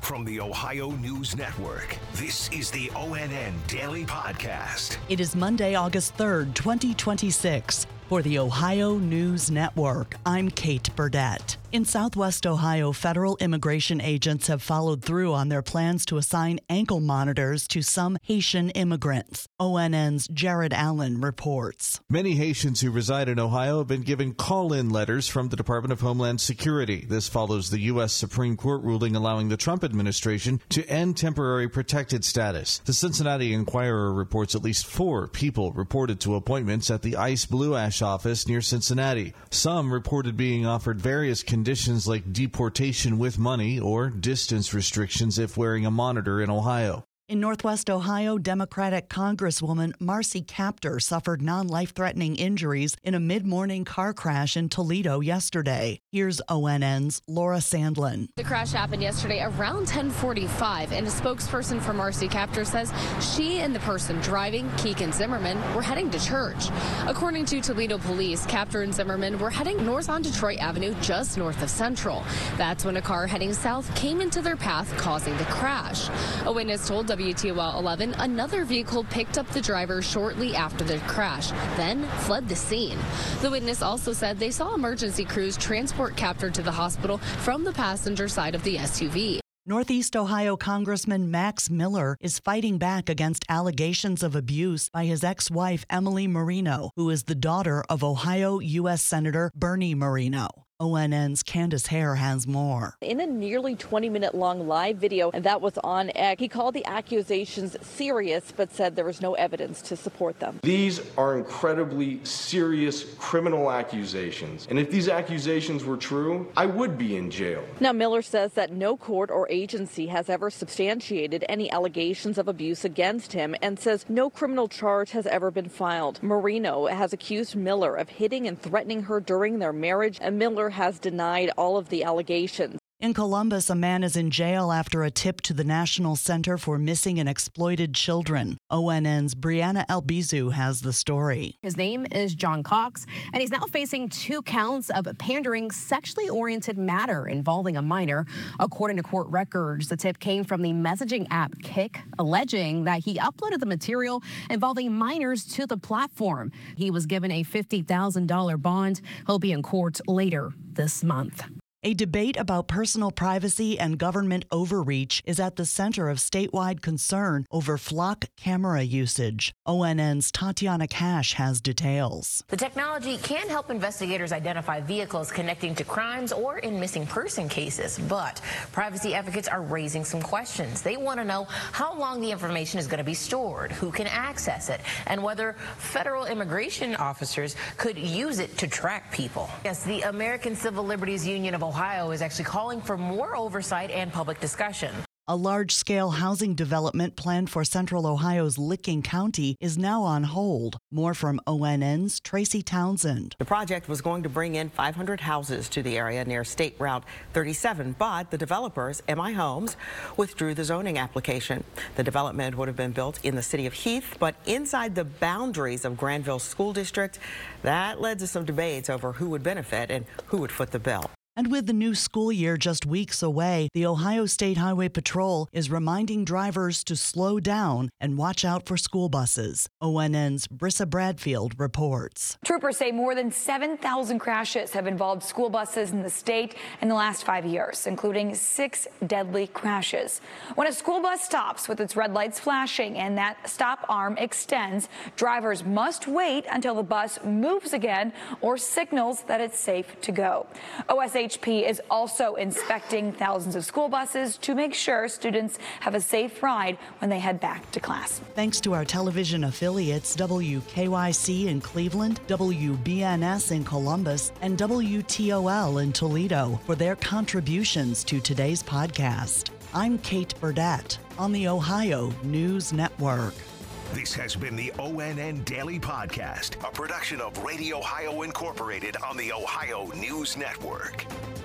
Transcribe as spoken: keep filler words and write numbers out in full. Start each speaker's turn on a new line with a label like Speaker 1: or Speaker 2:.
Speaker 1: From the Ohio News Network, this is the O N N Daily Podcast.
Speaker 2: It is Monday, August third, twenty twenty-six. For the Ohio News Network, I'm Kate Burdett. In Southwest Ohio, federal immigration agents have followed through on their plans to assign ankle monitors to some Haitian immigrants. O N N's Jared Allen reports.
Speaker 3: Many Haitians who reside in Ohio have been given call-in letters from the Department of Homeland Security. This follows the U S Supreme Court ruling allowing the Trump administration to end temporary protected status. The Cincinnati Enquirer reports at least four people reported to appointments at the ICE Blue Ash office near Cincinnati. Some reported being offered various conditions like deportation with money or distance restrictions if wearing a monitor in Ohio.
Speaker 2: In Northwest Ohio, Democratic Congresswoman Marcy Kaptur suffered non-life-threatening injuries in a mid-morning car crash in Toledo yesterday. Here's O N N's Laura Sandlin.
Speaker 4: The crash happened yesterday around ten forty-five, and a spokesperson for Marcy Kaptur says she and the person driving, Keegan Zimmerman, were heading to church. According to Toledo police, Kaptur and Zimmerman were heading north on Detroit Avenue just north of Central. That's when a car heading south came into their path, causing the crash. A witness told W T O L eleven another vehicle picked up the driver shortly after the crash, then fled the scene. The witness also said they saw emergency crews transport Kaptur to the hospital from the passenger side of the S U V.
Speaker 2: Northeast Ohio Congressman Max Miller is fighting back against allegations of abuse by his ex-wife Emily Marino, who is the daughter of Ohio U S Senator Bernie Marino. O N N's Candace Hare has more.
Speaker 5: In a nearly twenty minute long live video that was on X, he called the accusations serious but said there was no evidence to support them.
Speaker 6: These are incredibly serious criminal accusations, and if these accusations were true, I would be in jail.
Speaker 5: Now, Miller says that no court or agency has ever substantiated any allegations of abuse against him and says no criminal charge has ever been filed. Marino has accused Miller of hitting and threatening her during their marriage, and Miller has denied all of the allegations.
Speaker 2: In Columbus, a man is in jail after a tip to the National Center for Missing and Exploited Children. O N N's Brianna Albizu has the story.
Speaker 7: His name is John Cox, and he's now facing two counts of pandering sexually oriented matter involving a minor. According to court records, the tip came from the messaging app Kik, alleging that he uploaded the material involving minors to the platform. He was given a fifty thousand dollars bond. He'll be in court later this month.
Speaker 2: A debate about personal privacy and government overreach is at the center of statewide concern over flock camera usage. O N N's Tatiana Cash has details.
Speaker 8: The technology can help investigators identify vehicles connecting to crimes or in missing person cases, but privacy advocates are raising some questions. They want to know how long the information is going to be stored, who can access it, and whether federal immigration officers could use it to track people. Yes, the American Civil Liberties Union of Ohio is actually calling for more oversight and public discussion.
Speaker 2: A large-scale housing development planned for Central Ohio's Licking County is now on hold. More from O N N's Tracy Townsend.
Speaker 9: The project was going to bring in five hundred houses to the area near State Route thirty-seven, but the developers, M I Homes, withdrew the zoning application. The development would have been built in the city of Heath, but inside the boundaries of Granville School District. That led to some debates over who would benefit and who would foot the bill.
Speaker 2: And with the new school year just weeks away, the Ohio State Highway Patrol is reminding drivers to slow down and watch out for school buses. O N N's Brissa Bradfield reports.
Speaker 10: Troopers say more than seven thousand crashes have involved school buses in the state in the last five years, including six deadly crashes. When a school bus stops with its red lights flashing and that stop arm extends, drivers must wait until the bus moves again or signals that it's safe to go. O S H P is also inspecting thousands of school buses to make sure students have a safe ride when they head back to class.
Speaker 2: Thanks to our television affiliates W K Y C in Cleveland, W B N S in Columbus, and W T O L in Toledo for their contributions to today's podcast. I'm Kate Burdett on the Ohio News Network.
Speaker 1: This has been the O N N Daily Podcast, a production of Radio Ohio Incorporated on the Ohio News Network.